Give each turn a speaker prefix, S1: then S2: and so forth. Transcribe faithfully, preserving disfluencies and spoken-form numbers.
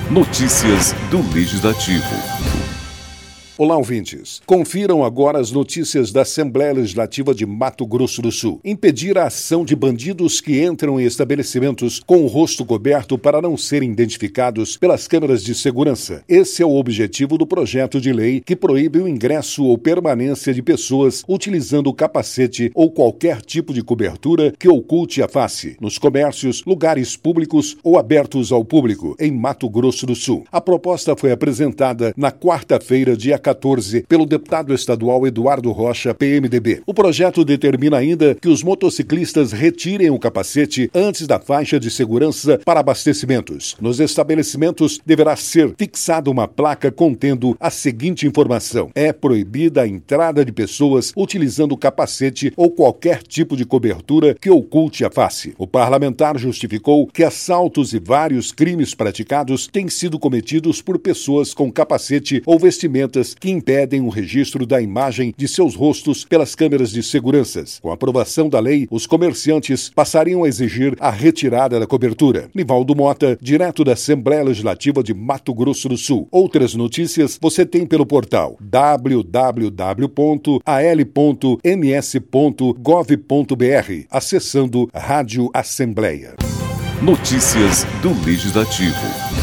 S1: Notícias do Legislativo.
S2: Olá, ouvintes. Confiram agora as notícias da Assembleia Legislativa de Mato Grosso do Sul. Impedir a ação de bandidos que entram em estabelecimentos com o rosto coberto para não serem identificados pelas câmeras de segurança. Esse é o objetivo do projeto de lei que proíbe o ingresso ou permanência de pessoas utilizando capacete ou qualquer tipo de cobertura que oculte a face, nos comércios, lugares públicos ou abertos ao público, em Mato Grosso do Sul. A proposta foi apresentada na quarta-feira, dia quatorze, pelo deputado estadual Eduardo Rocha, P M D B. O projeto determina ainda que os motociclistas retirem o capacete antes da faixa de segurança para abastecimentos. Nos estabelecimentos deverá ser fixada uma placa contendo a seguinte informação: é proibida a entrada de pessoas utilizando capacete ou qualquer tipo de cobertura que oculte a face. O parlamentar justificou que assaltos e vários crimes praticados têm sido cometidos por pessoas com capacete ou vestimentas que impedem o registro da imagem de seus rostos pelas câmeras de segurança. Com a aprovação da lei, os comerciantes passariam a exigir a retirada da cobertura. Nivaldo Mota, direto da Assembleia Legislativa de Mato Grosso do Sul. Outras notícias você tem pelo portal w w w ponto a l ponto m s ponto gov ponto b r, acessando Rádio Assembleia.
S1: Notícias do Legislativo.